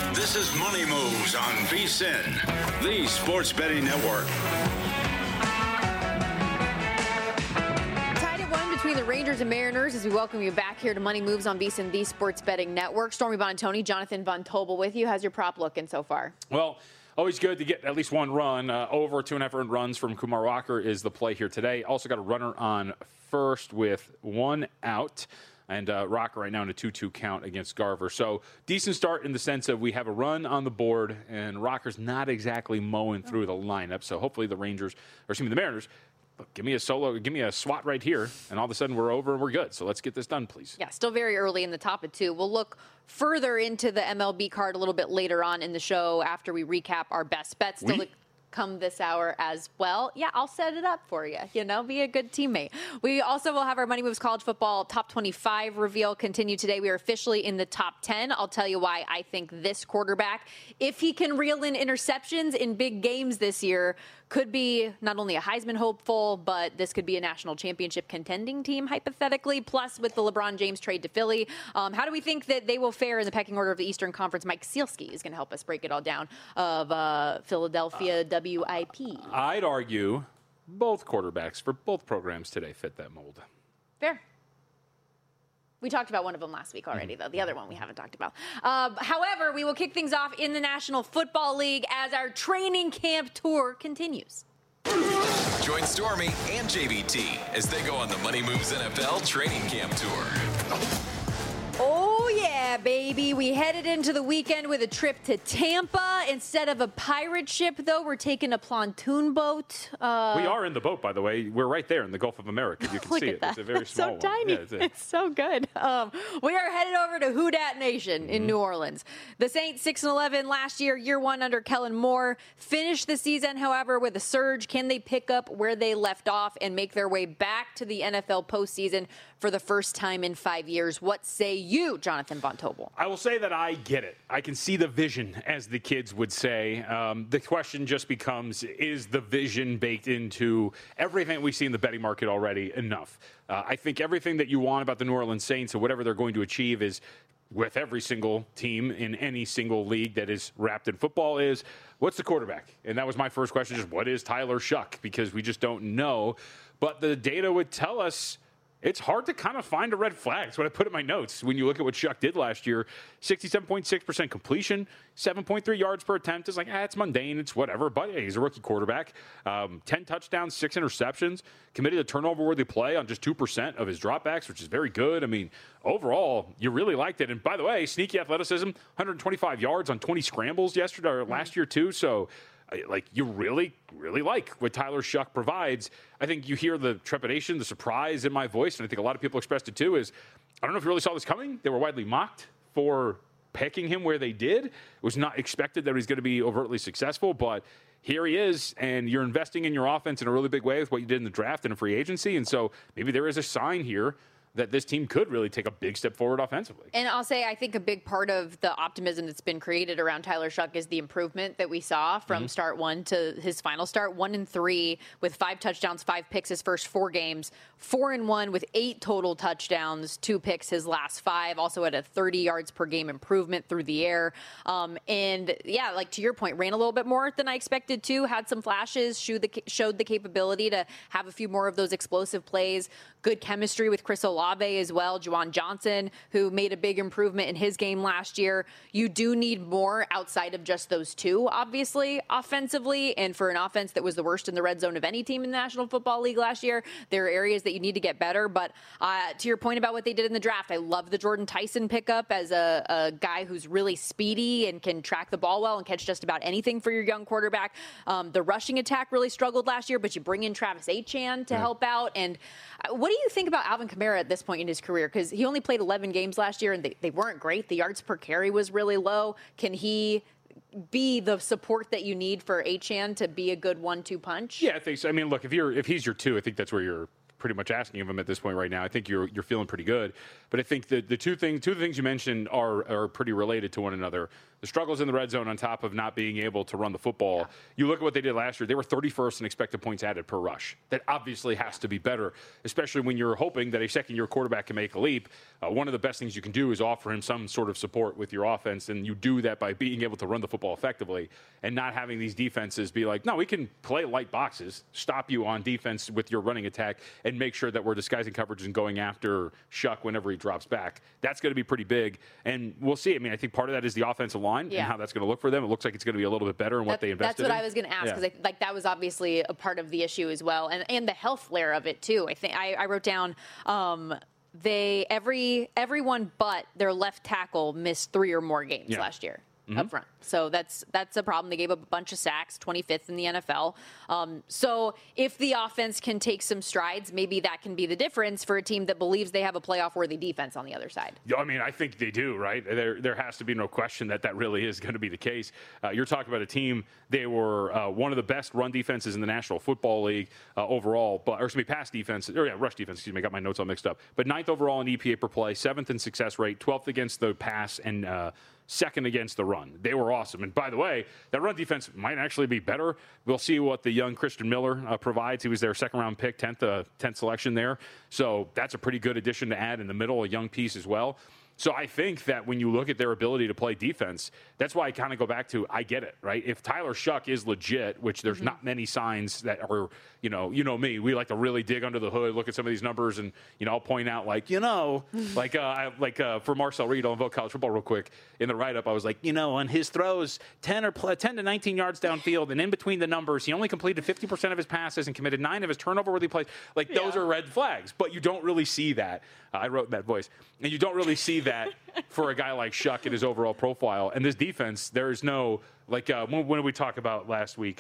This is Money Moves on VSiN, the sports betting network. Tied at 1 between the Rangers and Mariners as we welcome you back here to Money Moves on VSiN, the sports betting network. Stormy Buonantony, Jonathan Von Tobel with you. How's your prop looking so far? Well, always good to get at least one run. Over 2.5 earned runs from Kumar Rocker is the play here today. Also got a runner on first with one out. And Rocker right now in a 2-2 count against Garver. So decent start in the sense of we have a run on the board, and Rocker's not exactly mowing through the lineup. So hopefully the Mariners, look, give me a swat right here, and all of a sudden we're over and we're good. So let's get this done, please. Yeah, still very early in the top of 2. We'll look further into the MLB card a little bit later on in the show after we recap our best bets. Still come this hour as well. Yeah, I'll set it up for you. Be a good teammate. We also will have our Money Moves College Football Top 25 reveal continue today. We are officially in the top 10. I'll tell you why I think this quarterback, if he can reel in interceptions in big games this year, could be not only a Heisman hopeful, but this could be a national championship contending team, hypothetically. Plus, with the LeBron James trade to Philly, how do we think that they will fare in the pecking order of the Eastern Conference? Mike Sealski is going to help us break it all down of Philadelphia WIP. I'd argue both quarterbacks for both programs today fit that mold. Fair. We talked about one of them last week already, though. The other one we haven't talked about. However, we will kick things off in the National Football League as our training camp tour continues. Join Stormy and JVT as they go on the Money Moves NFL training camp tour. Oh, yeah, baby. We headed into the weekend with a trip to Tampa. Instead of a pirate ship, though, we're taking a pontoon boat. We are in the boat, by the way. We're right there in the Gulf of America. You can see it. It's a very small one. So tiny. Yeah, it's so good. We are headed over to Who Dat Nation in New Orleans. The Saints 6-11 last year one under Kellen Moore. Finished the season, however, with a surge. Can they pick up where they left off and make their way back to the NFL postseason for the first time in 5 years? What say you, Jonathan Von Tobel? I will say that I get it. I can see the vision, as the kids would say. The question just becomes, is the vision baked into everything we see in the betting market already enough? I think everything that you want about the New Orleans Saints and whatever they're going to achieve is with every single team in any single league that is wrapped in football is, what's the quarterback? And that was my first question, just what is Tyler Shuck? Because we just don't know. But the data would tell us it's hard to kind of find a red flag. That's what I put in my notes. When you look at what Shuck did last year, 67.6% completion, 7.3 yards per attempt is like, it's mundane, it's whatever. But he's a rookie quarterback. 10 touchdowns, 6 interceptions, committed a turnover-worthy play on just 2% of his dropbacks, which is very good. I mean, overall, you really liked it. And by the way, sneaky athleticism, 125 yards on 20 scrambles yesterday or last year too. So, you really, really like what Tyler Shuck provides. I think you hear the trepidation, the surprise in my voice, and I think a lot of people expressed it too, is I don't know if you really saw this coming. They were widely mocked for picking him where they did. It was not expected that he's going to be overtly successful, but here he is, and you're investing in your offense in a really big way with what you did in the draft and in free agency, and so maybe there is a sign here that this team could really take a big step forward offensively. And I'll say I think a big part of the optimism that's been created around Tyler Shuck is the improvement that we saw from start 1 to his final start, 1-3 with 5 touchdowns, 5 picks his first 4 games, 4-1 with 8 total touchdowns, 2 picks his last 5, also at a 30 yards per game improvement through the air. And yeah, to your point, ran a little bit more than I expected to, had some flashes, showed the capability to have a few more of those explosive plays, good chemistry with Chris Olave as well, Juwan Johnson, who made a big improvement in his game last year. You do need more outside of just those two, obviously, offensively. And for an offense that was the worst in the red zone of any team in the National Football League last year, there are areas that you need to get better. But to your point about what they did in the draft, I love the Jordan Tyson pickup as a guy who's really speedy and can track the ball well and catch just about anything for your young quarterback. The rushing attack really struggled last year, but you bring in Travis Etienne to help out. And what do you think about Alvin Kamara at this point in his career? Because he only played 11 games last year, and they weren't great. The yards per carry was really low. Can he be the support that you need for Etienne to be a good 1-2 punch? Yeah, I think so. I mean, look, if he's your 2, I think that's where you're pretty much asking of him at this point right now. I think you're feeling pretty good. But I think the two things you mentioned are pretty related to one another. The struggles in the red zone on top of not being able to run the football. Yeah. You look at what they did last year. They were 31st in expected points added per rush. That obviously has to be better, especially when you're hoping that a second-year quarterback can make a leap. One of the best things you can do is offer him some sort of support with your offense, and you do that by being able to run the football effectively and not having these defenses be like, no, we can play light boxes, stop you on defense with your running attack, and make sure that we're disguising coverage and going after Shuck whenever he drops back. That's going to be pretty big, and we'll see. I mean, I think part of that is the offensive line and how that's going to look for them. It looks like it's going to be a little bit better in what they invested in. That's what I was going to ask, because that was obviously a part of the issue as well, and the health layer of it too. I think I wrote down everyone but their left tackle missed 3 or more games last year. Up front. So that's a problem. They gave up a bunch of sacks, 25th in the NFL. So if the offense can take some strides, maybe that can be the difference for a team that believes they have a playoff-worthy defense on the other side. I mean, I think they do, right? There has to be no question that really is going to be the case. You're talking about a team, they were one of the best run defenses in the National Football League overall, pass defense, rush defense, excuse me, I got my notes all mixed up. But 9th overall in EPA per play, 7th in success rate, 12th against the pass, and 2nd against the run. They were awesome. And by the way, that run defense might actually be better. We'll see what the young Christian Miller provides. He was their second-round pick, 10th selection there. So that's a pretty good addition to add in the middle, a young piece as well. So I think that when you look at their ability to play defense, that's why I kind of go back to, I get it, right? If Tyler Shuck is legit, which there's not many signs that are, you know me, we like to really dig under the hood, look at some of these numbers, and, I'll point out, for Marcel Reed on Vote College Football real quick, in the write-up, I was like, on his throws, 10 to 19 yards downfield, and in between the numbers, he only completed 50% of his passes and committed 9 of his turnover-worthy plays. Those are red flags, but you don't really see that. I wrote that voice. And you don't really see that for a guy like Shuck in his overall profile. And this defense, there's no, when did we talk about last week,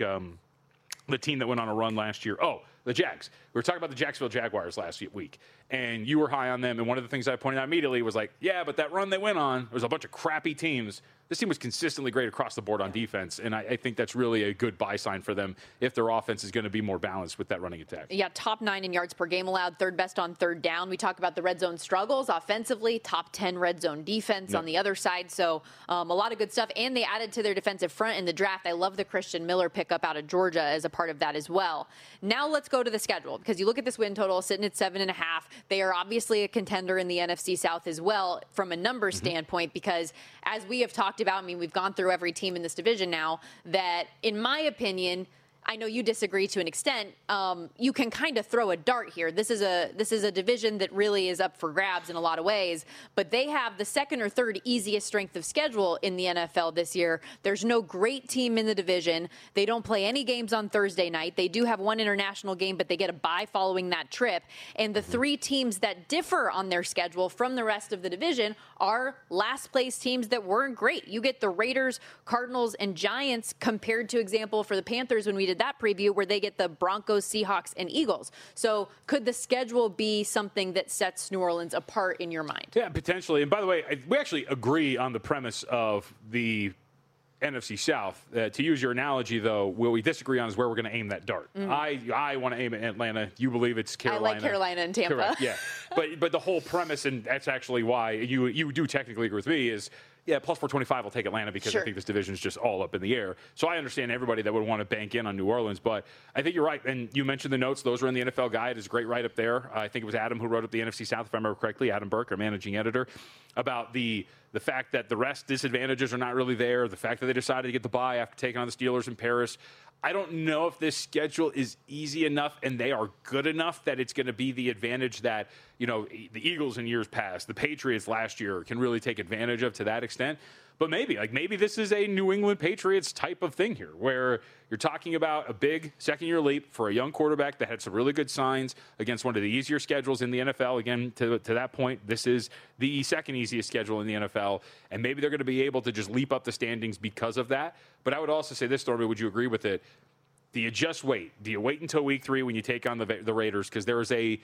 the team that went on a run last year? Oh, the Jags. We were talking about the Jacksonville Jaguars last week, and you were high on them. And one of the things I pointed out immediately was but that run they went on, there was a bunch of crappy teams. This team was consistently great across the board on defense, and I think that's really a good buy sign for them if their offense is going to be more balanced with that running attack. Yeah, top 9 in yards per game allowed, 3rd best on 3rd down. We talk about the red zone struggles offensively, top 10 red zone defense on the other side. So a lot of good stuff, and they added to their defensive front in the draft. I love the Christian Miller pickup out of Georgia as a part of that as well. Now let's go to the schedule, because you look at this win total sitting at 7.5. They are obviously a contender in the NFC South as well from a numbers standpoint, because as we have talked about, we've gone through every team in this division now, that in my opinion, I know you disagree to an extent. You can kind of throw a dart here. This is a division that really is up for grabs in a lot of ways, but they have the 2nd or 3rd easiest strength of schedule in the NFL this year. There's no great team in the division. They don't play any games on Thursday night. They do have one international game, but they get a bye following that trip. And the 3 teams that differ on their schedule from the rest of the division are last place teams that weren't great. You get the Raiders, Cardinals, and Giants compared to, example, for the Panthers when we did that preview, where they get the Broncos, Seahawks, and Eagles. So could the schedule be something that sets New Orleans apart in your mind? Yeah, potentially. And by the way, we actually agree on the premise of the NFC South. To use your analogy, though, what we disagree on is where we're going to aim that dart. I want to aim at Atlanta. You believe it's Carolina. I like Carolina and Tampa. Correct, yeah. But the whole premise, and that's actually why you do technically agree with me, is plus 425 will take Atlanta, because I think this division is just all up in the air. So I understand everybody that would want to bank in on New Orleans, but I think you're right. And you mentioned the notes; those are in the NFL Guide. It's a great write up there. I think it was Adam who wrote up the NFC South, if I remember correctly. Adam Burke, our managing editor, about the fact that the rest disadvantages are not really there. The fact that they decided to get the bye after taking on the Steelers in Paris. I don't know if this schedule is easy enough and they are good enough that it's going to be the advantage that, the Eagles in years past, the Patriots last year can really take advantage of to that extent. But maybe this is a New England Patriots type of thing here, where you're talking about a big second-year leap for a young quarterback that had some really good signs against one of the easier schedules in the NFL. Again, to that point, this is the second easiest schedule in the NFL, and maybe they're going to be able to just leap up the standings because of that. But I would also say this, Stormy, would you agree with it? Do you just wait? Do you wait until week 3 when you take on the Raiders? Because there's a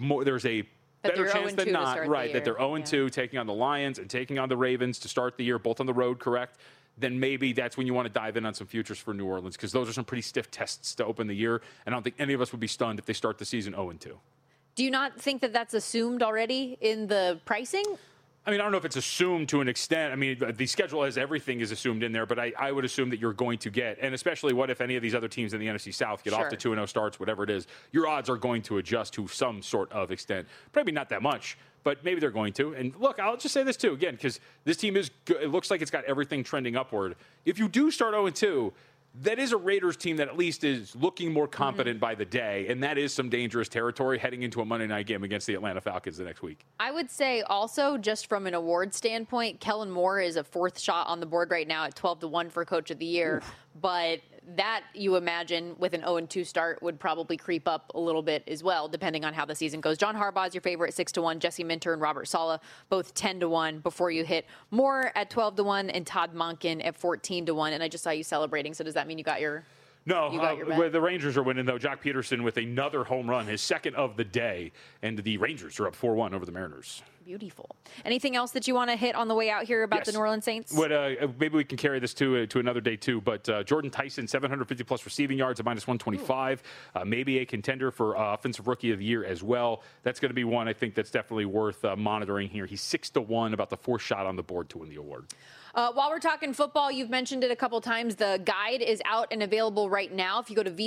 better chance than not, right, that they're 0-2, taking on the Lions and taking on the Ravens to start the year, both on the road, correct? Then maybe that's when you want to dive in on some futures for New Orleans, because those are some pretty stiff tests to open the year, and I don't think any of us would be stunned if they start the season 0-2. Do you not think that that's assumed already in the pricing? I mean, I don't know if it's assumed to an extent. I mean, the schedule has everything is assumed in there, but I would assume that you're going to get, and especially what if any of these other teams in the NFC South get off to 2-0 starts, whatever it is, your odds are going to adjust to some sort of extent. Maybe not that much, but maybe they're going to. And look, I'll just say this too, again, because this team is good. It looks like it's got everything trending upward. If you do start 0-2, that is a Raiders team that at least is looking more competent by the day, and that is some dangerous territory heading into a Monday night game against the Atlanta Falcons the next week. I would say also, just from an award standpoint, Kellen Moore is a fourth shot on the board right now at 12-1 for Coach of the Year. Oof. But that, you imagine, with an 0-2 start would probably creep up a little bit as well, depending on how the season goes. John Harbaugh is your favorite, 6-1. Jesse Minter and Robert Saleh, both 10-1 before you hit Moore at 12-1 and Todd Monken at 14-1. And I just saw you celebrating. So does that mean you got your... No, the Rangers are winning, though. Jock Peterson with another home run, his second of the day. And the Rangers are up 4-1 over the Mariners. Beautiful. Anything else that you want to hit on the way out here about the New Orleans Saints? Maybe we can carry this to another day, too. But Jordan Tyson, 750-plus receiving yards at -125. Maybe a contender for Offensive Rookie of the Year as well. That's going to be one I think that's definitely worth monitoring here. He's 6-1, about the fourth shot on the board to win the award. While we're talking football, you've mentioned it a couple times. The guide is out and available right now. If you go to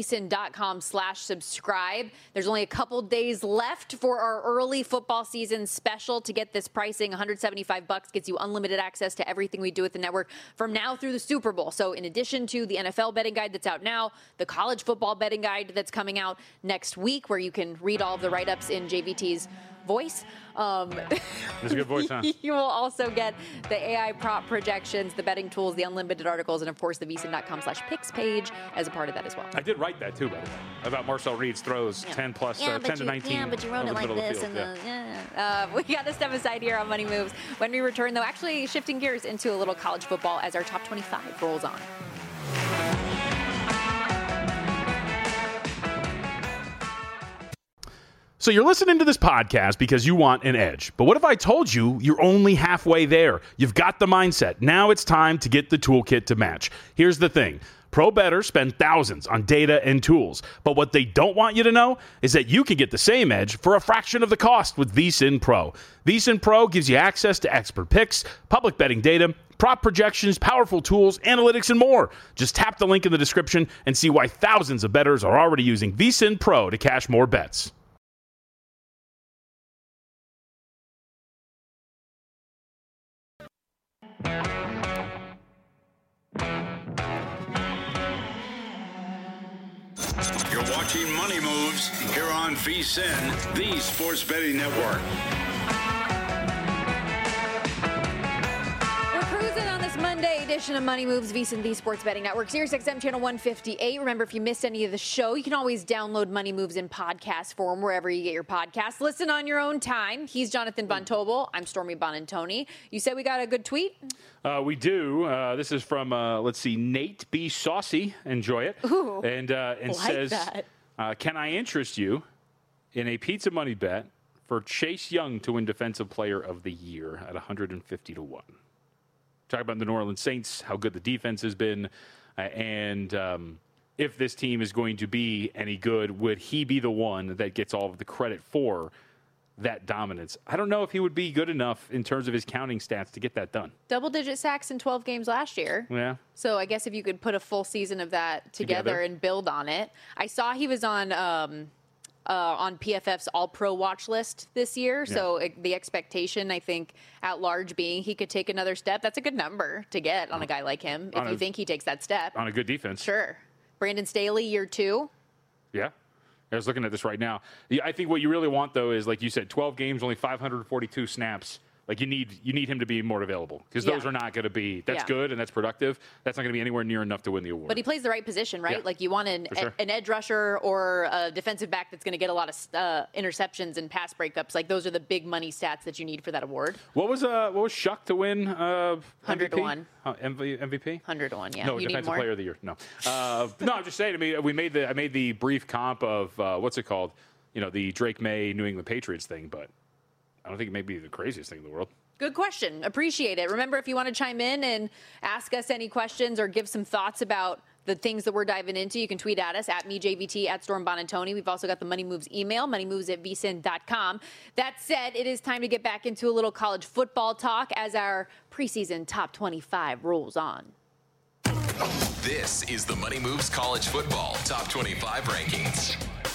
vsin.com/subscribe, there's only a couple days left for our early football season special. To get this pricing, $175 gets you unlimited access to everything we do at the network from now through the Super Bowl. So in addition to the NFL betting guide that's out now, the college football betting guide that's coming out next week, where you can read all of the write-ups in JVT's voice. That's a good voice, huh? You will also get the AI prop projections, the betting tools, the unlimited articles, and of course the vsin.com/picks page as a part of that as well. I did write that too, by the way, about Marcel Reed's throws, 10 to 19. Yeah, but you wrote it like this. We got to step aside here on Money Moves. When we return, though, actually shifting gears into a little college football as our top 25 rolls on. So you're listening to this podcast because you want an edge. But what if I told you you're only halfway there? You've got the mindset. Now it's time to get the toolkit to match. Here's the thing. Pro bettors spend thousands on data and tools. But what they don't want you to know is that you can get the same edge for a fraction of the cost with VSiN Pro. VSiN Pro gives you access to expert picks, public betting data, prop projections, powerful tools, analytics, and more. Just tap the link in the description and see why thousands of bettors are already using VSiN Pro to cash more bets. You're watching Money Moves here on VSiN, the Sports Betting Network. Monday edition of Money Moves, VSiN, the Sports Betting Network, Sirius XM channel 158. Remember, if you missed any of the show, you can always download Money Moves in podcast form wherever you get your podcasts. Listen on your own time. He's Jonathan Von Tobel. I'm Stormy Bonantoni. You said we got a good tweet? We do. This is from, Nate B. Saucy. Enjoy it. Ooh, and like says, that. Can I interest you in a pizza money bet for Chase Young to win Defensive Player of the Year at 150-1? Talk about the New Orleans Saints, how good the defense has been, and if this team is going to be any good, would he be the one that gets all of the credit for that dominance? I don't know if he would be good enough in terms of his counting stats to get that done. Double-digit sacks in 12 games last year. Yeah. So I guess if you could put a full season of that together and build on it. I saw he was on PFF's All-Pro watch list this year. Yeah. So the expectation, I think, at large being he could take another step. That's a good number to get on a guy like him if you think he takes that step. On a good defense. Sure. Brandon Staley, year 2. Yeah. I was looking at this right now. I think what you really want, though, is, like you said, 12 games, only 542 snaps. Like, you need him to be more available because those are not going to be – that's good and that's productive. That's not going to be anywhere near enough to win the award. But he plays the right position, right? Yeah. Like, you want an edge rusher or a defensive back that's going to get a lot of interceptions and pass breakups. Like, those are the big money stats that you need for that award. What was Shuck to win 100-1. MVP? 100-1, yeah. No, you Defensive Player of the Year. No. No, I'm just saying, I made the brief comp of, what's it called? The Drake May New England Patriots thing, but I don't think it may be the craziest thing in the world. Good question. Appreciate it. Remember, if you want to chime in and ask us any questions or give some thoughts about the things that we're diving into, you can tweet at us, at MeJVT, at Storm Bonantoni. We've also got the Money Moves email, moneymoves@vsin.com. That said, it is time to get back into a little college football talk as our preseason top 25 rolls on. This is the Money Moves College Football Top 25 Rankings.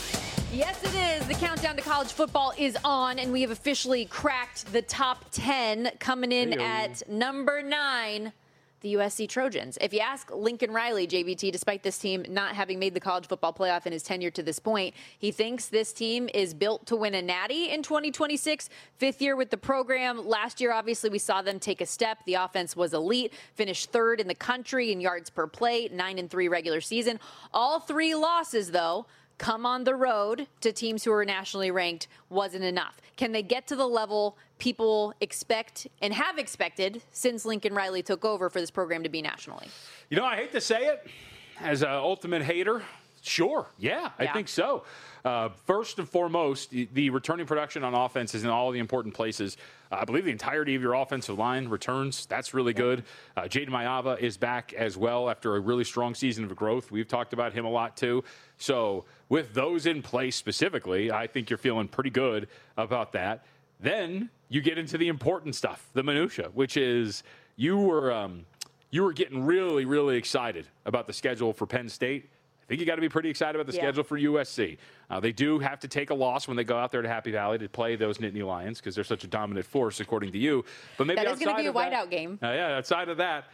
Yes, it is. The countdown to college football is on, and we have officially cracked the top 10, coming in at number 9. The USC Trojans. If you ask Lincoln Riley, JVT, despite this team not having made the college football playoff in his tenure to this point, he thinks this team is built to win a natty in 2026. 5th year with the program. Last year, obviously, we saw them take a step. The offense was elite, finished 3rd in the country in yards per play, 9-3 regular season. All 3 losses, though, come on the road to teams who are nationally ranked. Wasn't enough. Can they get to the level people expect and have expected since Lincoln Riley took over for this program to be nationally? You know, I hate to say it, as an ultimate hater, sure, yeah, I think so. First and foremost, the returning production on offense is in all the important places. I believe the entirety of your offensive line returns. That's really good. Jaden Mayava is back as well after a really strong season of growth. We've talked about him a lot, too. So with those in place specifically, I think you're feeling pretty good about that. Then you get into the important stuff, the minutia, which is you were getting really, really excited about the schedule for Penn State. I think you got to be pretty excited about the schedule for USC. They do have to take a loss when they go out there to Happy Valley to play those Nittany Lions because they're such a dominant force, according to you. But maybe that is going to be a whiteout game. Outside of that,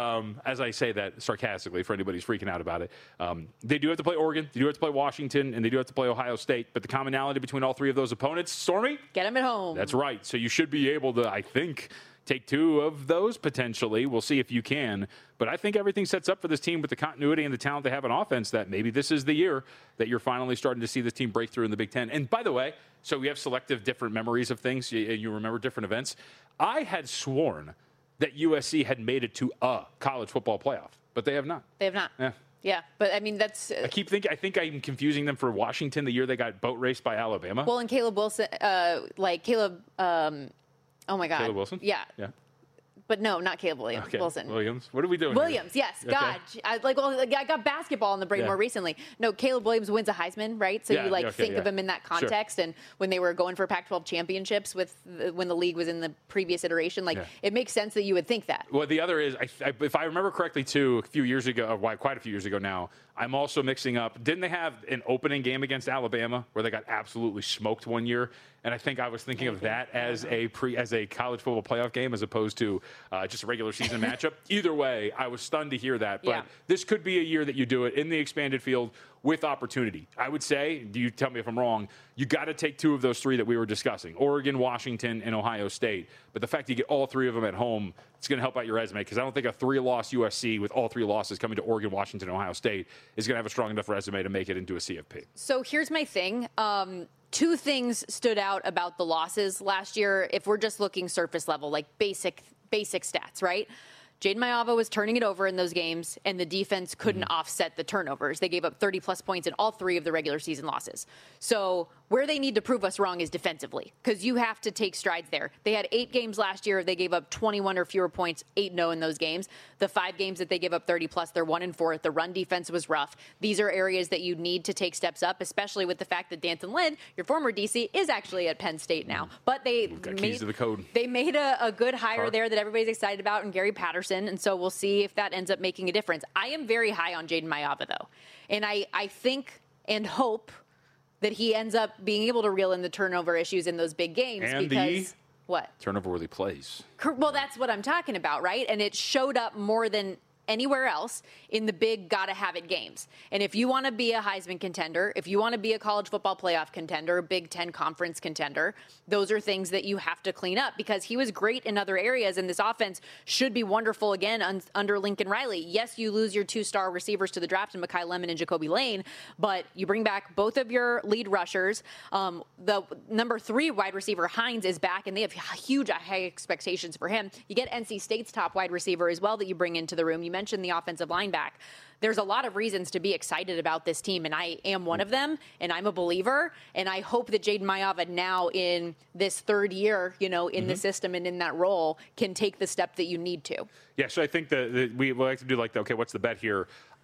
as I say that sarcastically for anybody who's freaking out about it, they do have to play Oregon, they do have to play Washington, and they do have to play Ohio State. But the commonality between all 3 of those opponents, Stormy? Get them at home. That's right. So you should be able to, I think, take 2 of those potentially. We'll see if you can. But I think everything sets up for this team with the continuity and the talent they have on offense that maybe this is the year that you're finally starting to see this team break through in the Big Ten. And by the way, so we have selective different memories of things. You remember different events. I had sworn that USC had made it to a college football playoff, but they have not. They have not. Yeah. Yeah, but I mean, that's... I keep thinking, I think I'm confusing them for Washington the year they got boat raced by Alabama. Well, and Caleb Wilson, oh my God. Caleb Wilson? Yeah. But no, not Caleb Wilson. Williams. What are we doing? Williams, here? yes. God, I got basketball in the brain more recently. No, Caleb Williams wins a Heisman, right? So you think of him in that context. Sure. And when they were going for Pac-12 championships when the league was in the previous iteration, it makes sense that you would think that. Well, the other is, if I remember correctly, too, quite a few years ago now, I'm also mixing up. Didn't they have an opening game against Alabama where they got absolutely smoked one year? And I think I was thinking of that as a college football playoff game as opposed to just a regular season matchup. Either way, I was stunned to hear that. But this could be a year that you do it in the expanded field with opportunity. I would say, do you tell me if I'm wrong, you got to take 2 of those 3 that we were discussing, Oregon, Washington, and Ohio State. But the fact you get all 3 of them at home, it's going to help out your resume because I don't think a 3-loss USC with all 3 losses coming to Oregon, Washington, and Ohio State is going to have a strong enough resume to make it into a CFP. So here's my thing. 2 things stood out about the losses last year if we're just looking surface level, like basic stats, right? Jaden Mayava was turning it over in those games, and the defense couldn't offset the turnovers. They gave up 30-plus points in all 3 of the regular season losses. So where they need to prove us wrong is defensively, because you have to take strides there. They had 8 games last year. They gave up 21 or fewer points, 8-0 in those games. The 5 games that they gave up 30-plus, they're 1-4. The run defense was rough. These are areas that you need to take steps up, especially with the fact that D'Anton Lynn, your former DC, is actually at Penn State now. But they keys to the code. They made a good hire there that everybody's excited about, and Gary Patterson. And so we'll see if that ends up making a difference. I am very high on Jaden Mayava, though. And I think and hope that he ends up being able to reel in the turnover issues in those big games. And because what? Turnover-worthy plays. Well, that's what I'm talking about, right? And it showed up more than anywhere else in the big gotta-have-it games. And if you want to be a Heisman contender, if you want to be a college football playoff contender, a Big Ten conference contender, those are things that you have to clean up because he was great in other areas, and this offense should be wonderful again under Lincoln Riley. Yes, you lose your 2-star receivers to the draft in Mekhi Lemon and Jacoby Lane, but you bring back both of your lead rushers. The number 3 wide receiver, Hines, is back, and they have huge high expectations for him. You get NC State's top wide receiver as well that you bring into the room. You mentioned the offensive line back. There's a lot of reasons to be excited about this team, and I am one of them, and I'm a believer, and I hope that Jaden Mayava now in this 3rd year, in the system and in that role can take the step that you need to. Yeah, so I think that we like to do what's the bet here?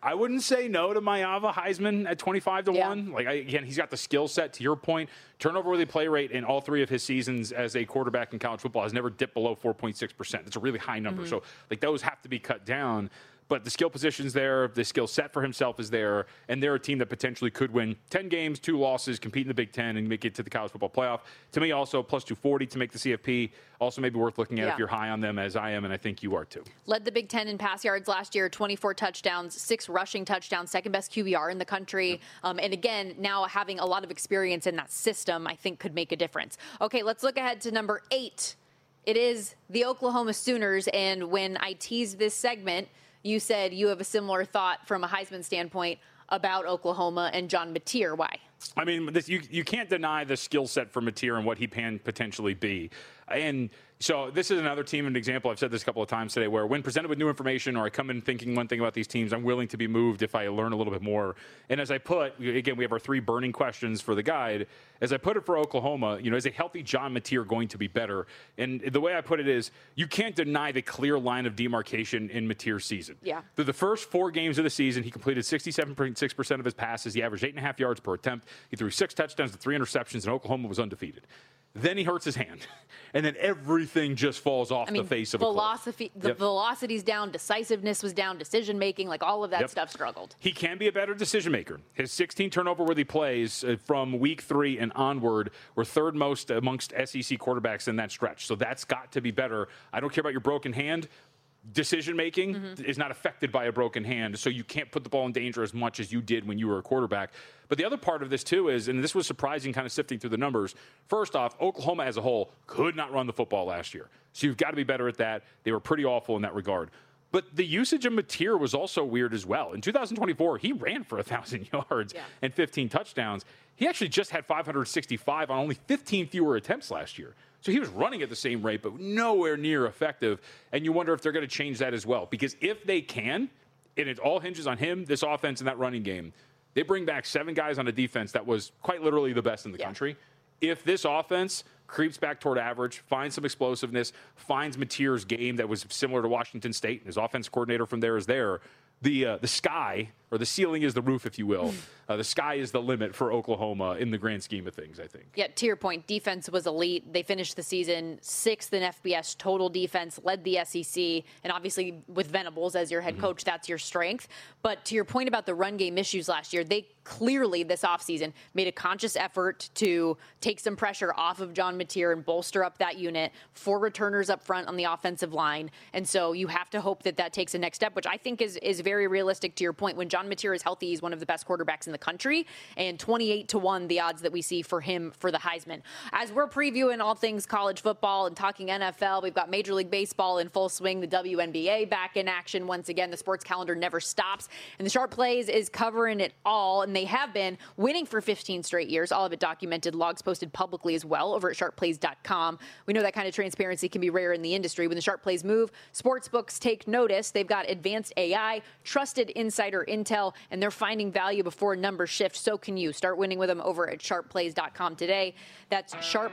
I wouldn't say no to Maeva Heisman at 25-1. Like, again, he's got the skill set, to your point. Turnover-worthy play rate in all three of his seasons as a quarterback in college football has never dipped below 4.6%. It's a really high number. So, like, those have to be cut down. But the skill position's there, the skill set for himself is there, and they're a team that potentially could win 10 games, 2 losses, compete in the Big Ten, and make it to the college football playoff. To me, also, plus 240 to make the CFP. Also maybe worth looking at if you're high on them, as I am, and I think you are too. Led the Big Ten in pass yards last year, 24 touchdowns, 6 rushing touchdowns, second best QBR in the country. And again, now having a lot of experience in that system, I think could make a difference. Okay, let's look ahead to number 8. It is the Oklahoma Sooners, and when I teased this segment, you said you have a similar thought from a Heisman standpoint about Oklahoma and John Mateer. Why? I mean, you can't deny the skill set for Mateer and what he can potentially be. And so this is another team, an example, I've said this a couple of times today, where when presented with new information or I come in thinking one thing about these teams, I'm willing to be moved if I learn a little bit more. And as I put, again, we have our 3 burning questions for the guide. As I put it for Oklahoma, is a healthy John Mateer going to be better? And the way I put it is, you can't deny the clear line of demarcation in Mateer's season. Yeah. Through the first 4 games of the season, he completed 67.6% of his passes. He averaged 8.5 yards per attempt. He threw 6 touchdowns and 3 interceptions, and Oklahoma was undefeated. Then he hurts his hand, and then everything just falls off the face of a cliff. The velocity's down, decisiveness was down, decision-making, like all of that stuff struggled. He can be a better decision-maker. His 16 turnover-worthy plays from week 3 and onward were third most amongst SEC quarterbacks in that stretch. So that's got to be better. I don't care about your broken hand. Decision-making is not affected by a broken hand, so you can't put the ball in danger as much as you did when you were a quarterback. But the other part of this, too, is, and this was surprising kind of sifting through the numbers, first off, Oklahoma as a whole could not run the football last year. So you've got to be better at that. They were pretty awful in that regard. But the usage of Mateer was also weird as well. In 2024, he ran for 1,000 yards and 15 touchdowns. He actually just had 565 on only 15 fewer attempts last year. So he was running at the same rate, but nowhere near effective. And you wonder if they're going to change that as well. Because if they can, and it all hinges on him, this offense and that running game, they bring back 7 guys on a defense that was quite literally the best in the country. If this offense creeps back toward average, finds some explosiveness, finds Mateer's game that was similar to Washington State, and his offense coordinator from there is there, the sky, or the ceiling is the roof, if you will. The sky is the limit for Oklahoma in the grand scheme of things, I think. Yeah, to your point, defense was elite. They finished the season 6th in FBS total defense, led the SEC, and obviously with Venables as your head coach, that's your strength. But to your point about the run game issues last year, they clearly this offseason made a conscious effort to take some pressure off of John Mateer and bolster up that unit. 4 returners up front on the offensive line. And so you have to hope that that takes a next step, which I think is very realistic to your point. When John Mateer is healthy, he's one of the best quarterbacks in the country, and 28-1 the odds that we see for him for the Heisman. As we're previewing all things college football and talking NFL, we've got Major League Baseball in full swing, the WNBA back in action once again. The sports calendar never stops, and the Sharp Plays is covering it all, and they have been winning for 15 straight years, all of it documented, logs posted publicly as well over at sharpplays.com. We know that kind of transparency can be rare in the industry. When the Sharp Plays move, sportsbooks take notice. They've got advanced AI, trusted insider intel, and they're finding value before numbers shift. So can you. Start winning with them over at sharpplays.com today. That's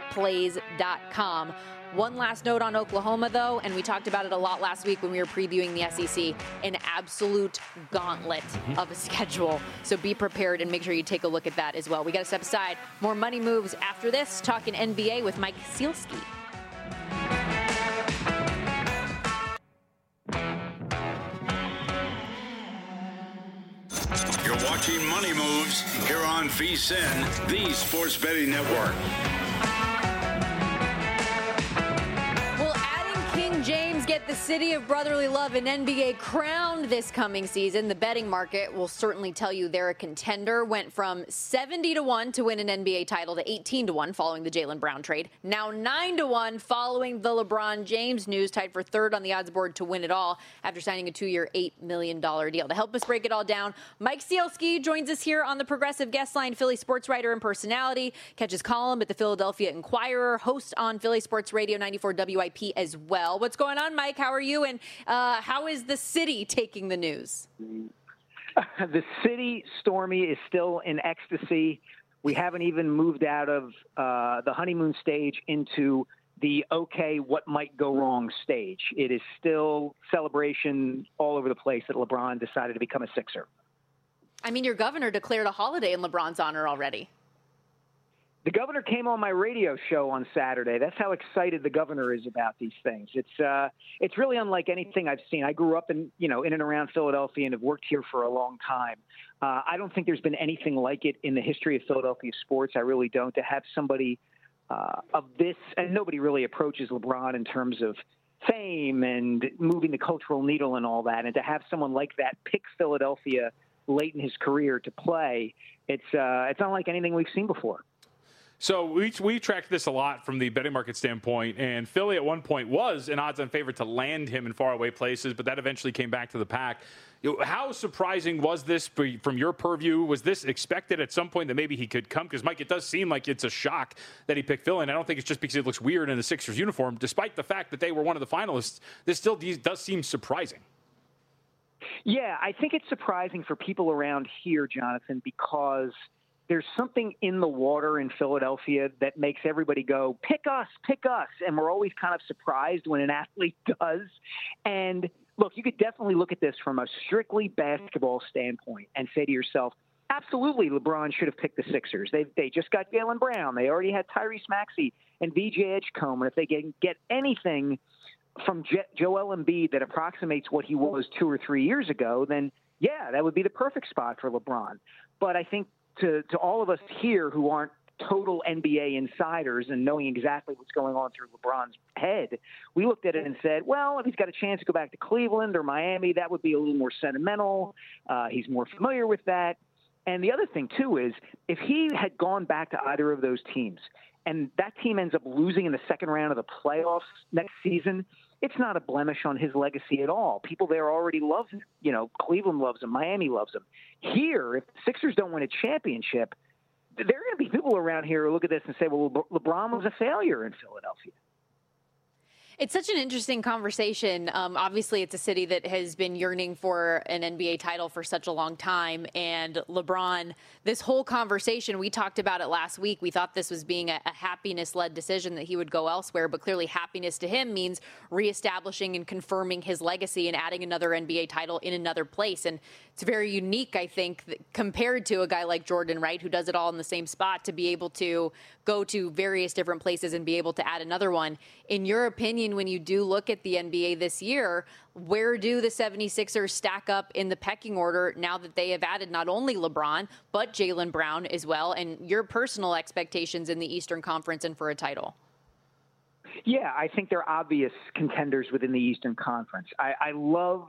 sharpplays.com. One last note on Oklahoma, though, and we talked about it a lot last week when we were previewing the SEC, an absolute gauntlet of a schedule. So be prepared and make sure you take a look at that as well. We got to step aside. More money moves after this. Talking NBA with Mike Sielski. You're watching Money Moves here on VSiN, the Sports Betting Network. Will adding King James get the city of brotherly love an NBA crowned this coming season? The betting market will certainly tell you they're a contender. Went from 70-1 to win an NBA title to 18-1 following the Jaylen Brown trade. Now 9-1 following the LeBron James news, tied for 3rd on the odds board to win it all after signing a 2-year, $8 million deal. To help us break it all down, Mike Sielski joins us here on the Progressive Guest Line, Philly sports writer and personality, catches column at the Philadelphia Inquirer, host on Philly Sports Radio 94 WIP as well. What's going on, Mike? How are you? And how is the city taking the news? The city, Stormy, is still in ecstasy. We haven't even moved out of the honeymoon stage into the okay, what might go wrong stage. It is still celebration all over the place that LeBron decided to become a Sixer. I mean, your governor declared a holiday in LeBron's honor already. The governor came on my radio show on Saturday. That's how excited the governor is about these things. It's really unlike anything I've seen. I grew up in and around Philadelphia and have worked here for a long time. I don't think there's been anything like it in the history of Philadelphia sports. I really don't. To have somebody of this, and nobody really approaches LeBron in terms of fame and moving the cultural needle and all that, and to have someone like that pick Philadelphia late in his career to play, it's unlike anything we've seen before. So we tracked this a lot from the betting market standpoint, and Philly at one point was an odds-on favorite to land him in faraway places, but that eventually came back to the pack. How surprising was this from your purview? Was this expected at some point that maybe he could come? Because, Mike, it does seem like it's a shock that he picked Philly, and I don't think it's just because it looks weird in the Sixers uniform. Despite the fact that they were one of the finalists, this still does seem surprising. Yeah, I think it's surprising for people around here, Jonathan, because there's something in the water in Philadelphia that makes everybody go, pick us. And we're always kind of surprised when an athlete does. And look, you could definitely look at this from a strictly basketball standpoint and say to yourself, absolutely, LeBron should have picked the Sixers. They just got Jaylen Brown. They already had Tyrese Maxey and VJ Edgecombe. And if they can get anything from Joel Embiid that approximates what he was 2 or 3 years ago, then, yeah, that would be the perfect spot for LeBron. But I think to all of us here who aren't total NBA insiders and knowing exactly what's going on through LeBron's head, we looked at it and said, well, if he's got a chance to go back to Cleveland or Miami, that would be a little more sentimental. He's more familiar with that. And the other thing, too, is if he had gone back to either of those teams and that team ends up losing in the second round of the playoffs next season, it's not a blemish on his legacy at all. People there already love him. Cleveland loves him. Miami loves him. Here, if the Sixers don't win a championship, there are going to be people around here who look at this and say, well, LeBron was a failure in Philadelphia. It's such an interesting conversation. Obviously, it's a city that has been yearning for an NBA title for such a long time. And LeBron, this whole conversation, we talked about it last week. We thought this was being a happiness-led decision that he would go elsewhere. But clearly happiness to him means reestablishing and confirming his legacy and adding another NBA title in another place. And it's very unique, I think, compared to a guy like Jordan, right, who does it all in the same spot, to be able to go to various different places and be able to add another one. In your opinion, when you do look at the NBA this year, where do the 76ers stack up in the pecking order now that they have added not only LeBron, but Jaylen Brown as well, and your personal expectations in the Eastern Conference and for a title? Yeah, I think they're obvious contenders within the Eastern Conference. I love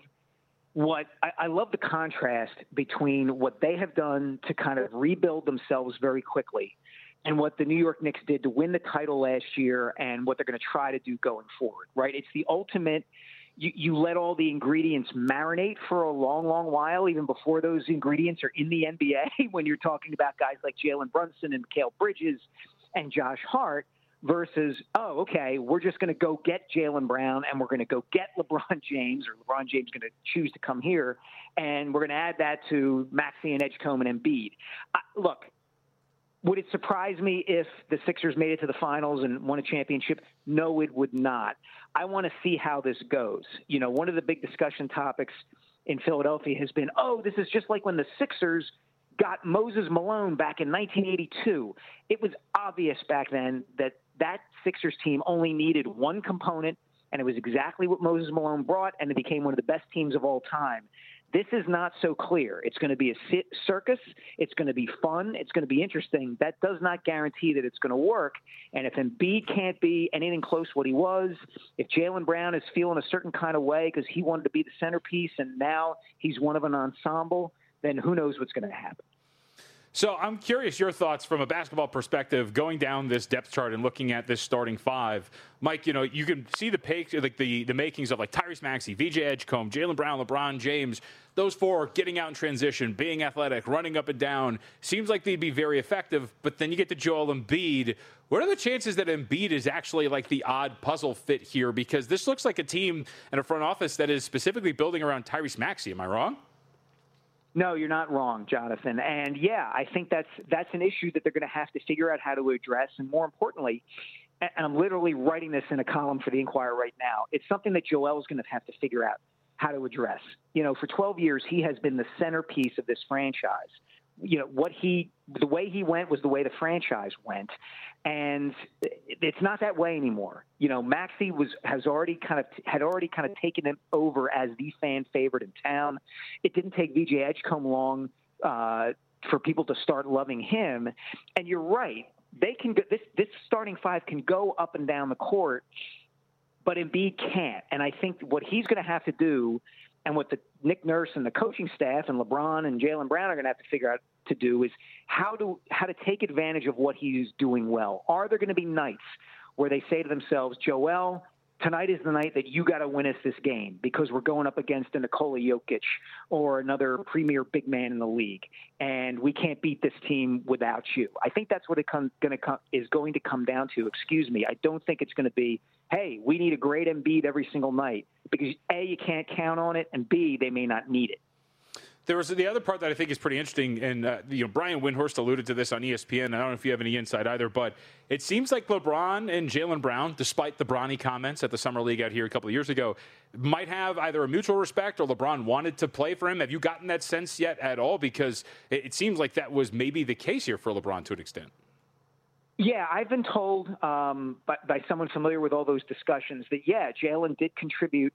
the contrast between what they have done to kind of rebuild themselves very quickly and what the New York Knicks did to win the title last year and what they're going to try to do going forward, right? It's the ultimate. You let all the ingredients marinate for a long, long while, even before those ingredients are in the NBA, when you're talking about guys like Jalen Brunson and Mikal Bridges and Josh Hart, versus, oh, okay, we're just going to go get Jaylen Brown and we're going to go get LeBron James, or LeBron James going to choose to come here, and we're going to add that to Maxey and Edgecombe and Embiid. Look, would it surprise me if the Sixers made it to the finals and won a championship? No, it would not. I want to see how this goes. One of the big discussion topics in Philadelphia has been, oh, this is just like when the Sixers got Moses Malone back in 1982. It was obvious back then that Sixers team only needed one component, and it was exactly what Moses Malone brought, and it became one of the best teams of all time. This is not so clear. It's going to be a circus. It's going to be fun. It's going to be interesting. That does not guarantee that it's going to work. And if Embiid can't be anything close to what he was, if Jaylen Brown is feeling a certain kind of way because he wanted to be the centerpiece and now he's one of an ensemble, then who knows what's going to happen. So I'm curious your thoughts from a basketball perspective, going down this depth chart and looking at this starting five. Mike, you can see the makings of like Tyrese Maxey, VJ Edgecombe, Jaylen Brown, LeBron James. Those four getting out in transition, being athletic, running up and down. Seems like they'd be very effective, but then you get to Joel Embiid. What are the chances that Embiid is actually like the odd puzzle fit here? Because this looks like a team and a front office that is specifically building around Tyrese Maxey. Am I wrong? No, you're not wrong, Jonathan. And yeah, I think that's an issue that they're going to have to figure out how to address. And more importantly, and I'm literally writing this in a column for the Inquirer right now, it's something that Joel is going to have to figure out. how to address. For 12 years, he has been the centerpiece of this franchise. The way he went was the way the franchise went. And it's not that way anymore. Maxey had already kind of taken him over as the fan favorite in town. It didn't take VJ Edgecombe long for people to start loving him. And you're right. They can go, this starting five can go up and down the court, but Embiid can't. And I think what he's going to have to do, and what the Nick Nurse and the coaching staff and LeBron and Jaylen Brown are going to have to figure out to do, is how to take advantage of what he's doing well. Are there going to be nights where they say to themselves, Joel, tonight is the night that you got to win us this game because we're going up against a Nikola Jokic or another premier big man in the league, and we can't beat this team without you. I think that's what is going to come down to. I don't think it's going to be, hey, we need a great Embiid every single night, because A, you can't count on it, and B, they may not need it. There was the other part that I think is pretty interesting, and Brian Windhorst alluded to this on ESPN. I don't know if you have any insight either, but it seems like LeBron and Jaylen Brown, despite the Bronny comments at the Summer League out here a couple of years ago, might have either a mutual respect or LeBron wanted to play for him. Have you gotten that sense yet at all? Because it seems like that was maybe the case here for LeBron to an extent. Yeah, I've been told by someone familiar with all those discussions that, Jaylen did contribute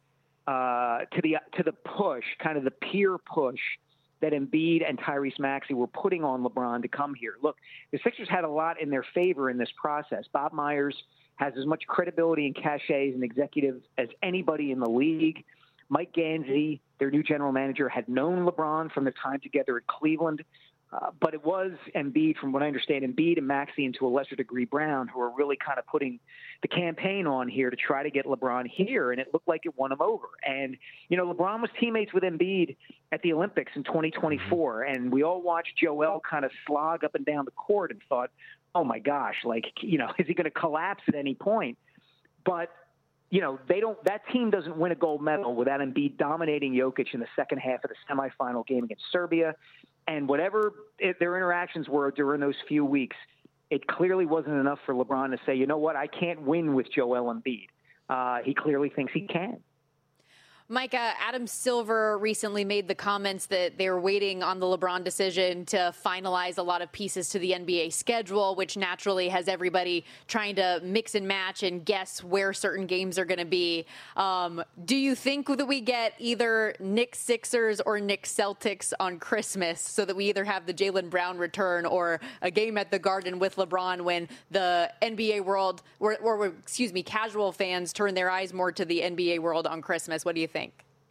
to the push, kind of the peer push that Embiid and Tyrese Maxey were putting on LeBron to come here. Look, the Sixers had a lot in their favor in this process. Bob Myers has as much credibility and cachet as an executive as anybody in the league. Mike Gansey, their new general manager, had known LeBron from their time together at Cleveland. But it was Embiid, from what I understand, Embiid and Maxey, and to a lesser degree Brown, who are really kind of putting the campaign on here to try to get LeBron here, and it looked like it won him over. And, LeBron was teammates with Embiid at the Olympics in 2024, and we all watched Joel kind of slog up and down the court and thought, oh, my gosh, is he going to collapse at any point? But that team doesn't win a gold medal without Embiid dominating Jokic in the second half of the semifinal game against Serbia. And whatever their interactions were during those few weeks, it clearly wasn't enough for LeBron to say, you know what, I can't win with Joel Embiid. He clearly thinks he can. Micah, Adam Silver recently made the comments that they were waiting on the LeBron decision to finalize a lot of pieces to the NBA schedule, which naturally has everybody trying to mix and match and guess where certain games are going to be. Do you think that we get either Knicks Sixers or Knicks Celtics on Christmas, so that we either have the Jaylen Brown return or a game at the Garden with LeBron when the NBA world, or casual fans turn their eyes more to the NBA world on Christmas? What do you think?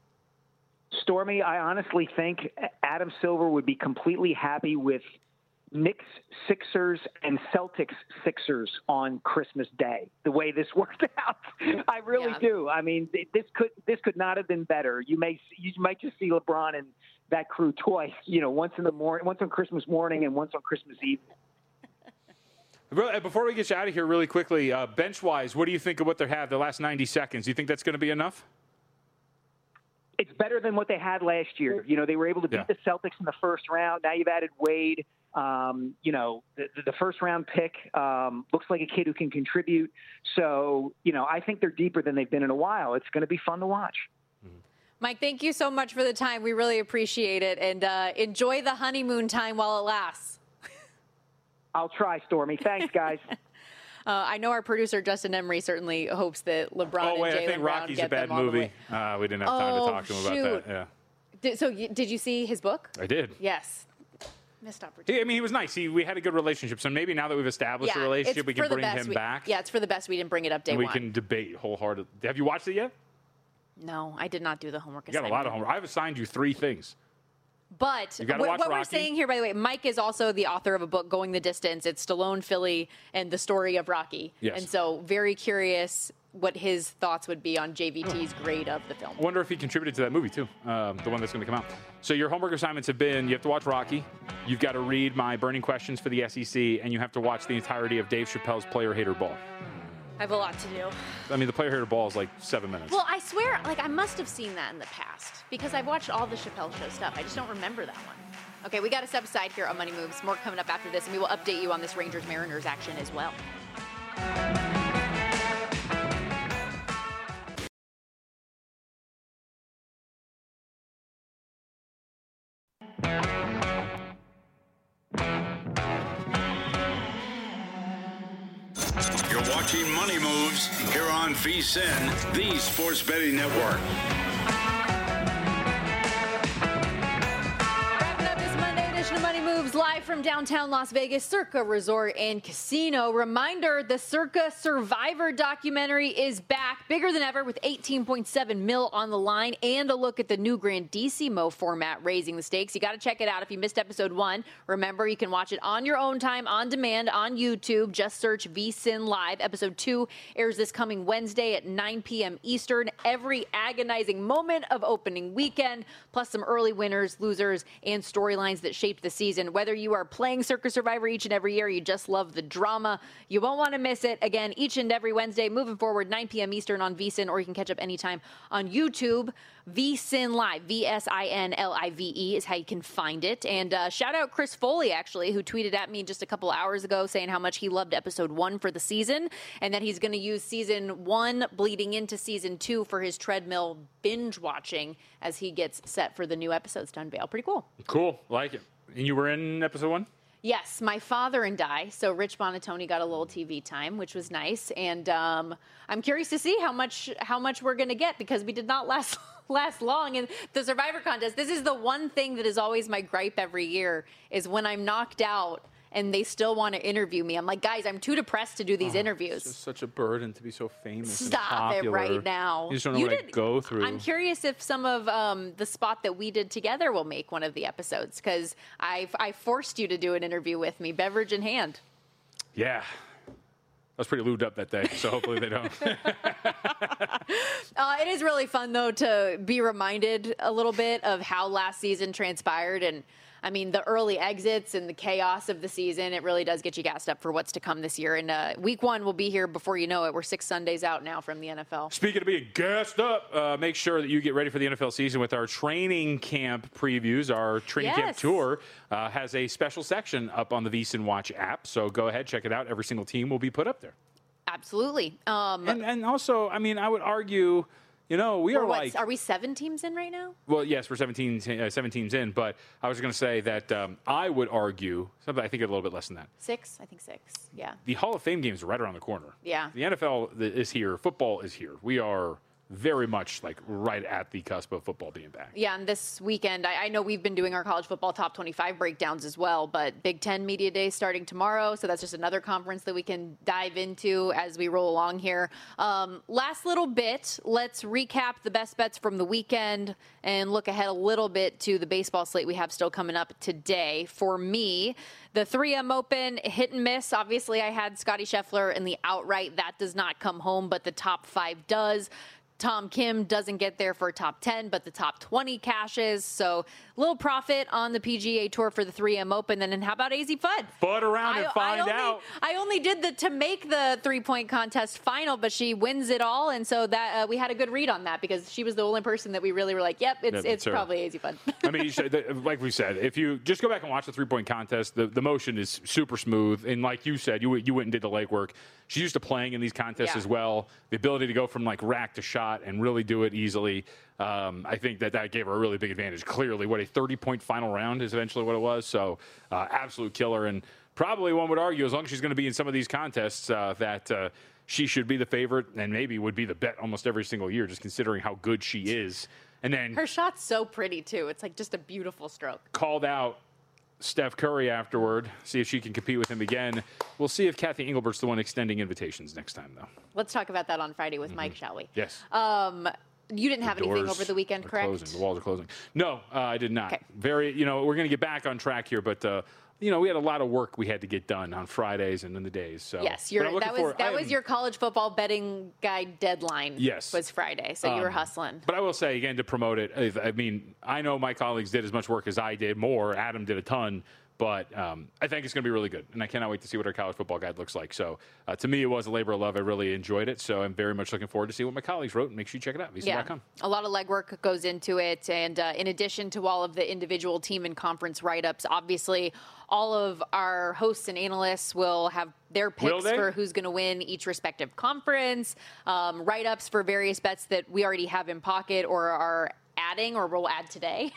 Stormy, I honestly think Adam Silver would be completely happy with Knicks Sixers and Celtics Sixers on Christmas Day, the way this worked out. I really do. I mean, this could not have been better. You might just see LeBron and that crew twice, once in the morning, once on Christmas morning and once on Christmas Eve. Before we get you out of here really quickly, bench-wise, what do you think of what they have the last 90 seconds? Do you think that's going to be enough? It's better than what they had last year. They were able to beat the Celtics in the first round. Now you've added Wade. The first round pick looks like a kid who can contribute. So, I think they're deeper than they've been in a while. It's going to be fun to watch. Mike, thank you so much for the time. We really appreciate it. And enjoy the honeymoon time while it lasts. I'll try, Stormy. Thanks, guys. I know our producer, Justin Emery, certainly hopes that LeBron and Jaylen Brown get them all the way. I think Rocky's a bad movie. We didn't have time to talk to him about that. Yeah. Did you see his book? I did. Yes. Missed opportunity. He was nice. We had a good relationship. So maybe now that we've established a relationship, we can bring him back. Yeah, it's for the best we didn't bring it up day one. We can debate wholeheartedly. Have you watched it yet? No, I did not do the homework assignment. You got a lot of homework. I've assigned you 3 things. But what we're saying here, by the way, Mike is also the author of a book, Going the Distance. It's Stallone, Philly, and the story of Rocky. Yes. And so very curious what his thoughts would be on JVT's grade of the film. I wonder if he contributed to that movie, too, the one that's going to come out. So your homework assignments have been, you have to watch Rocky, you've got to read my burning questions for the SEC, and you have to watch the entirety of Dave Chappelle's Player Hater Ball. I have a lot to do. I mean, the Player Hater Ball is like 7 minutes. Well, I swear, I must have seen that in the past because I've watched all the Chappelle Show stuff. I just don't remember that one. Okay, we got to step aside here on Money Moves. More coming up after this, and we will update you on this Rangers-Mariners action as well. You're watching Money Moves here on VSiN, the Sports Betting Network. Money Moves live from downtown Las Vegas, Circa Resort and Casino. Reminder, the Circa Survivor documentary is back, bigger than ever, with $18.7 million on the line, and a look at the new Grandissimo format, raising the stakes. You got to check it out if you missed episode 1. Remember, you can watch it on your own time, on demand, on YouTube. Just search VSiN Live. Episode 2 airs this coming Wednesday at 9 p.m. Eastern. Every agonizing moment of opening weekend, plus some early winners, losers, and storylines that shaped the season. Whether you are playing Circa Survivor each and every year, you just love the drama, you won't want to miss it. Again, each and every Wednesday, moving forward, 9 p.m. Eastern on VSiN, or you can catch up anytime on YouTube. VSiN Live, VSINLIVE is how you can find it. And shout out Chris Foley, actually, who tweeted at me just a couple hours ago saying how much he loved episode 1 for the season, and that he's going to use season 1 bleeding into season 2 for his treadmill binge watching as he gets set for the new episodes to unveil. Pretty cool. Cool. Like it. And you were in episode 1? Yes, my father and I. So Rich Bonatoni got a little TV time, which was nice. And I'm curious to see how much we're going to get, because we did not last long in the Survivor contest. This is the one thing that is always my gripe every year, is when I'm knocked out and they still want to interview me. I'm like, guys, I'm too depressed to do these interviews. It's just such a burden to be so famous. Stop and popular. it right now. You just don't know what I go through. I'm curious if some of the spot that we did together will make one of the episodes, because I forced you to do an interview with me, beverage in hand. Yeah. I was pretty lubed up that day, so hopefully they don't. It is really fun, though, to be reminded a little bit of how last season transpired. And, I mean, the early exits and the chaos of the season, it really does get you gassed up for what's to come this year. And week 1 will be here before you know it. We're 6 Sundays out now from the NFL. Speaking of being gassed up, make sure that you get ready for the NFL season with our training camp previews. Our training camp tour has a special section up on the VSiN Watch app. So go ahead, check it out. Every single team will be put up there. Absolutely. And also, I mean, I would argue, you know, are we 7 teams in right now? Well, yes, we're 17 teams in, but I was going to say that I would argue, something I think a little bit less than that. 6? I think 6, yeah. The Hall of Fame games are right around the corner. Yeah. The NFL is here. Football is here. We are very much like right at the cusp of football being back. Yeah, and this weekend, I know we've been doing our college football top 25 breakdowns as well, but Big Ten Media Day starting tomorrow, so that's just another conference that we can dive into as we roll along here. Last little bit, let's recap the best bets from the weekend and look ahead a little bit to the baseball slate we have still coming up today. For me, the 3M Open, hit and miss. Obviously, I had Scotty Scheffler in the outright. That does not come home, but the top 5 does. Tom Kim doesn't get there for a top 10, but the top 20 cashes. So little profit on the PGA Tour for the 3M Open. And then how about AZ Fudd? Fudd around and find out. I only did to make the 3-point contest final, but she wins it all. And so that we had a good read on that, because she was the only person that we really were like, yep, it's probably AZ Fudd. I mean, like we said, if you just go back and watch the 3-point contest, the motion is super smooth. And like you said, you went and did the legwork. She's used to playing in these contests as well. The ability to go from like rack to shot and really do it easily. I think that gave her a really big advantage. Clearly, what a 30-point final round is eventually what it was. So absolute killer. And probably one would argue, as long as she's going to be in some of these contests, that she should be the favorite and maybe would be the bet almost every single year, just considering how good she is. And then her shot's so pretty, too. It's like just a beautiful stroke. Called out Steph Curry afterward, see if she can compete with him again. We'll see if Kathy Englebert's the one extending invitations next time, though. Let's talk about that on Friday with Mike, shall we? Yes. You didn't have anything over the weekend, correct? Closing. The walls are closing. No, I did not. Okay. We're going to get back on track here, but we had a lot of work we had to get done on Fridays and in the days. So yes, that was your college football betting guide deadline. Yes, was Friday, so you were hustling. But I will say again, to promote it, I mean, I know my colleagues did as much work as I did, more. Adam did a ton. But I think it's going to be really good, and I cannot wait to see what our college football guide looks like. So to me, it was a labor of love. I really enjoyed it, so I'm very much looking forward to see what my colleagues wrote, and make sure you check it out, VSiN.com. Yeah, a lot of legwork goes into it, and in addition to all of the individual team and conference write-ups, obviously all of our hosts and analysts will have their picks for who's going to win each respective conference, write-ups for various bets that we already have in pocket or are adding or will add today.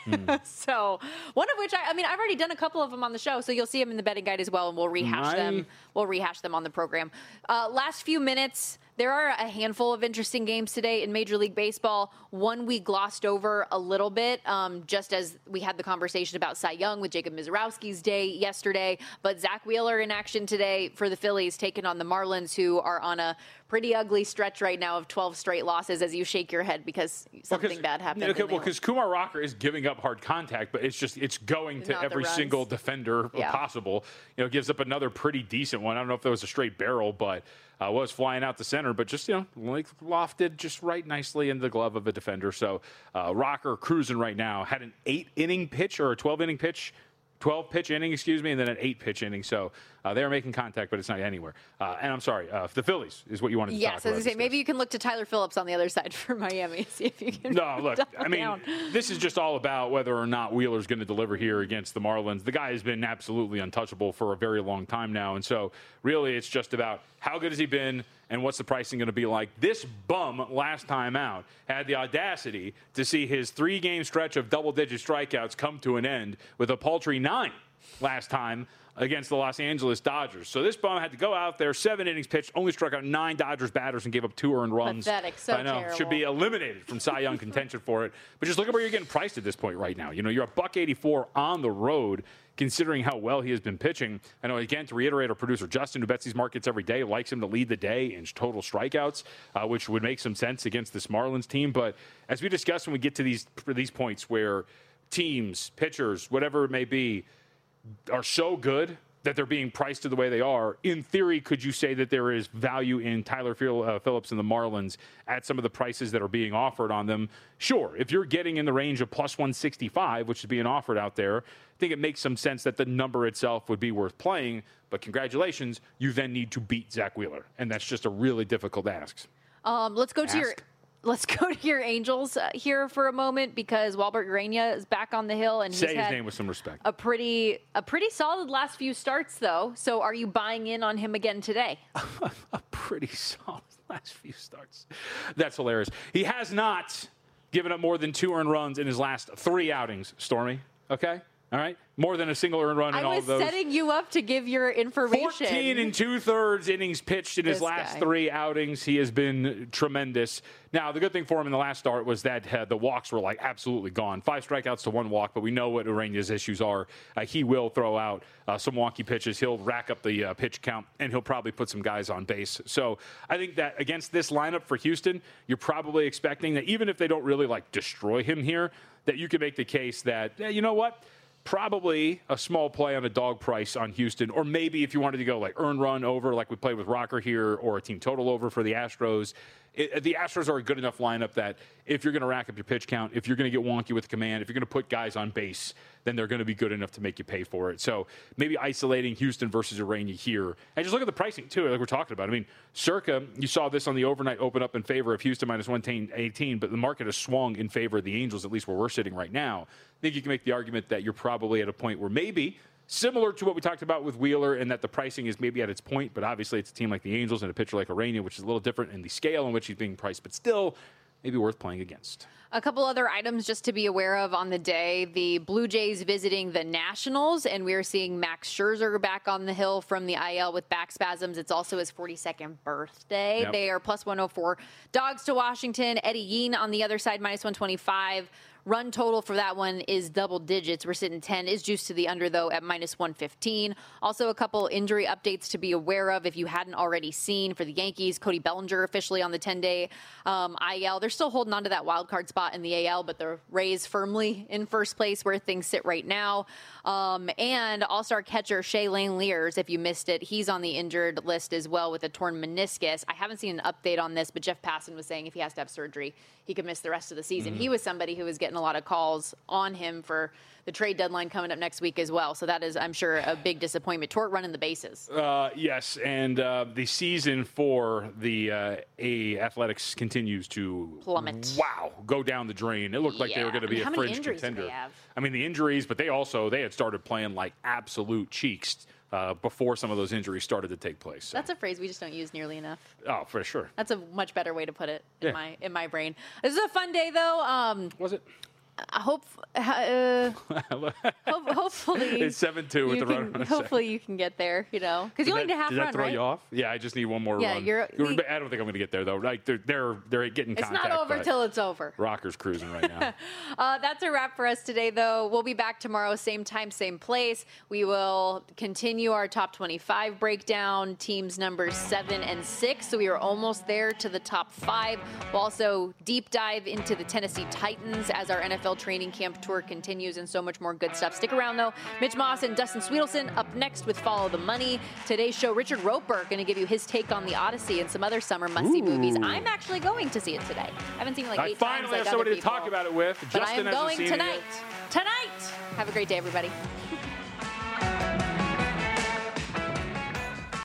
So one of which, I've already done a couple of them on the show, so you'll see them in the betting guide as well, and we'll rehash them. We'll rehash them on the program. Last few minutes, there are a handful of interesting games today in Major League Baseball. One we glossed over a little bit, just as we had the conversation about Cy Young with Jacob Mizorowski's day yesterday. But Zach Wheeler in action today for the Phillies, taking on the Marlins, who are on a pretty ugly stretch right now of 12 straight losses, as you shake your head because something bad happened. Because Kumar Rocker is giving up hard contact, but it's going to every single defender possible. Gives up another pretty decent one. I don't know if that was a straight barrel, but was flying out the center, but just, lofted just right nicely into the glove of a defender. So Rocker cruising right now, had an 8-inning pitch or a 12-inning pitch, 12-pitch inning, and then an 8-pitch inning. So they are making contact, but it's not anywhere. And I'm sorry, the Phillies is what you wanted to talk about. Yes, as I say, maybe you can look to Tyler Phillips on the other side for Miami, see if you can. No, look, this is just all about whether or not Wheeler's going to deliver here against the Marlins. The guy has been absolutely untouchable for a very long time now, and so really it's just about how good has he been and what's the pricing going to be like. This bum last time out had the audacity to see his 3-game stretch of double-digit strikeouts come to an end with a paltry 9 last time against the Los Angeles Dodgers. So this bum had to go out there, 7 innings pitched, only struck out 9 Dodgers batters and gave up 2 earned runs. Pathetic, so I know, terrible. Should be eliminated from Cy Young contention for it. But just look at where you're getting priced at this point right now. You're $1.84 on the road, considering how well he has been pitching. I know, again, to reiterate, our producer Justin, who bets these markets every day, likes him to lead the day in total strikeouts, which would make some sense against this Marlins team. But as we discussed when we get to these points where teams, pitchers, whatever it may be, are so good that they're being priced to the way they are, in theory, could you say that there is value in Tyler Phillips and the Marlins at some of the prices that are being offered on them? Sure. If you're getting in the range of plus 165, which is being offered out there, I think it makes some sense that the number itself would be worth playing. But congratulations, you then need to beat Zach Wheeler. And that's just a really difficult ask. Let's go to your Angels here for a moment, because Walbert Urania is back on the hill, and he's Say his name with some respect. A pretty solid last few starts, though. So are you buying in on him again today? A pretty solid last few starts. That's hilarious. He has not given up more than 2 earned runs in his last 3 outings, Stormy. Okay? All right? More than a single earned run in all of those. I was setting you up to give your information. 14 2/3 innings pitched in his last 3 outings. He has been tremendous. Now, the good thing for him in the last start was that the walks were absolutely gone. 5 strikeouts to 1 walk, but we know what Urania's issues are. He will throw out some wonky pitches. He'll rack up the pitch count, and he'll probably put some guys on base. So I think that against this lineup for Houston, you're probably expecting that even if they don't really destroy him here, that you can make the case that, you know what? Probably a small play on a dog price on Houston, or maybe if you wanted to go earn run over, like we played with Rocker here, or a team total over for the Astros. The Astros are a good enough lineup that if you're going to rack up your pitch count, if you're going to get wonky with command, if you're going to put guys on base, then they're going to be good enough to make you pay for it. So maybe isolating Houston versus Urania here. And just look at the pricing, too, like we're talking about. I mean, circa, you saw this on the overnight open up in favor of Houston minus 118, but the market has swung in favor of the Angels, at least where we're sitting right now. I think you can make the argument that you're probably at a point where maybe similar to what we talked about with Wheeler, and that the pricing is maybe at its point, but obviously it's a team like the Angels and a pitcher like Urania, which is a little different in the scale in which he's being priced, but still maybe worth playing against. A couple other items just to be aware of on the day. The Blue Jays visiting the Nationals, and we're seeing Max Scherzer back on the hill from the IL with back spasms. It's also his 42nd birthday. Yep. They are plus 104. Dogs to Washington. Eddie Yeen on the other side, minus 125. Run total for that one is double digits. We're sitting 10. Is juiced to the under, though, at minus 115. Also, a couple injury updates to be aware of if you hadn't already seen. For the Yankees, Cody Bellinger officially on the 10-day IL. They're still holding on to that wild card spot in the AL, but the Rays firmly in first place where things sit right now. And all-star catcher Shea Langeliers, if you missed it, he's on the injured list as well with a torn meniscus. I haven't seen an update on this, but Jeff Passan was saying if he has to have surgery, he could miss the rest of the season. He was somebody who was getting a lot of calls on him for the trade deadline coming up next week as well. So that is, I'm sure, a big disappointment. Tort running the bases. Yes, and the season for the Athletics continues to plummet. Wow, go down the drain. It looked like they were going to be a fringe contender. I mean, the injuries, but they had started playing like absolute cheeks before some of those injuries started to take place. So. That's a phrase we just don't use nearly enough. Oh, for sure. That's a much better way to put it in my brain. This is a fun day, though. Was it? hopefully it's 7-2 with the run. Hopefully you can get there, because you only need a half run. Did that throw right? you off? Yeah, I just need one more run. I don't think I'm going to get there though. Like they're getting contact. It's not over till it's over. Rocker's cruising right now. That's a wrap for us today, though. We'll be back tomorrow, same time, same place. We will continue our top 25 breakdown, teams numbers 7 and 6. So we are almost there to the top 5. We'll also deep dive into the Tennessee Titans as our NFL training camp tour continues and so much more good stuff. Stick around, though. Mitch Moss and Dustin Sweetelson up next with Follow the Money. Today's show, Richard Roper going to give you his take on The Odyssey and some other summer must-see movies. I'm actually going to see it today. I haven't seen it like 8 times. I finally have somebody to talk about it with. But Justin I am going tonight. Tonight! Have a great day, everybody.